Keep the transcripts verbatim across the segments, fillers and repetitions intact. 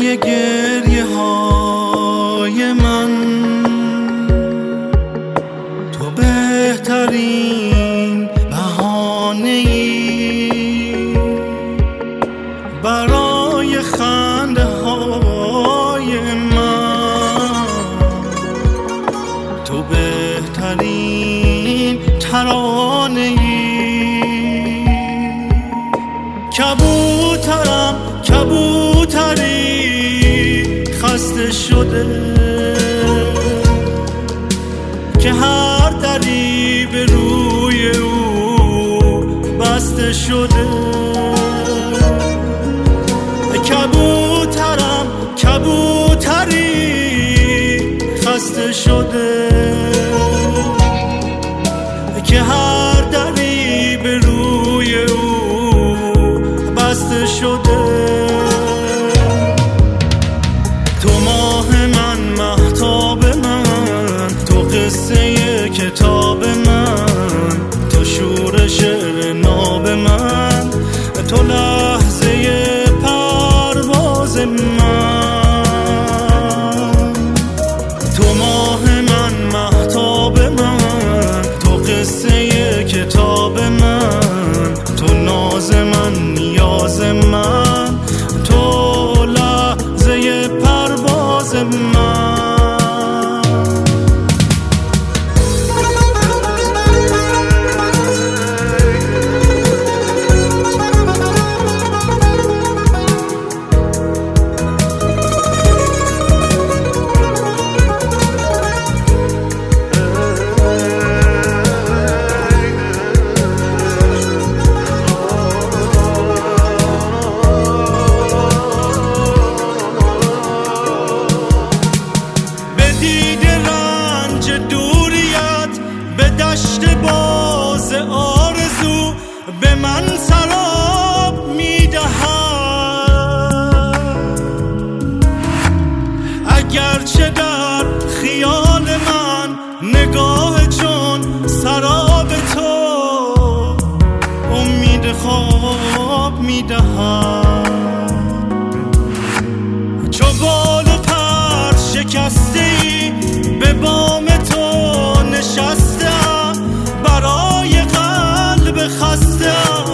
برای گریه های من تو بهترین بهانه‌ای، برای خنده های من تو بهترین ترانه‌ای. کبوترم کبوتری خسته شده که هر دری به روی او بسته شده. کبوترم کبوتری خسته شده که هر دری به روی او بسته شده. تو ماه من مهتاب من، تو قصه کتاب من، تو شور شعر ناب من، تو لحظه پرواز من. تو ماه من مهتاب من، تو قصه کتاب من، تو ناز من نیاز من، تو لحظه پرواز من. دشت باز آرزو به من سراب میدهد، اگرچه در خیال من نگاه چون سراب تو امید خواب میدهد. چو بال و پر شکسته ای به بام تو نشسته، برای قلب خسته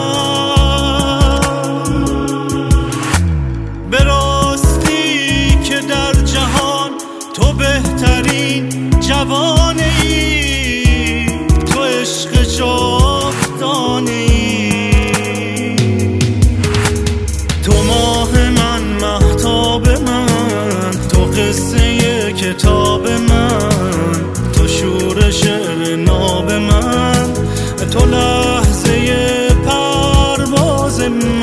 به راستی که در جهان تو بهترین جوانه ای، تو عشق جاودانه ای. تو ماه من مهتاب من، تو قصه کتاب من، تو شور شعر ناب من، تو لحظه پرواز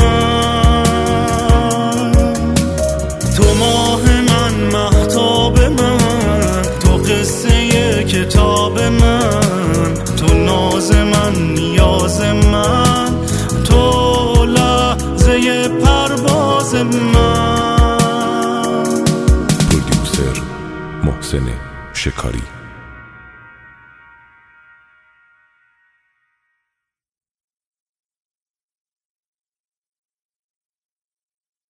من. تو ماه من مهتاب من، تو قصه کتاب من، تو ناز من نیاز من، تو لحظه پرواز من. پرودیوسر محسن شکاری.